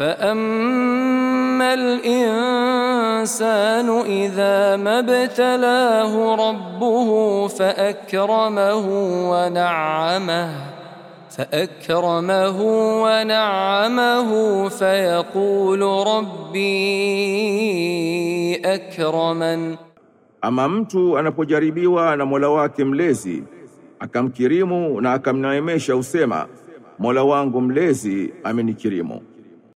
فأما الإنسان إذا ما ابتلاه ربه فأكرمه ونعمه فيقول ربي أكرمن. Ama mtu anapojaribiwa na Mola wake mlezi akamkirimu na akamneemesha, usema Mola wangu mlezi amenikirimu.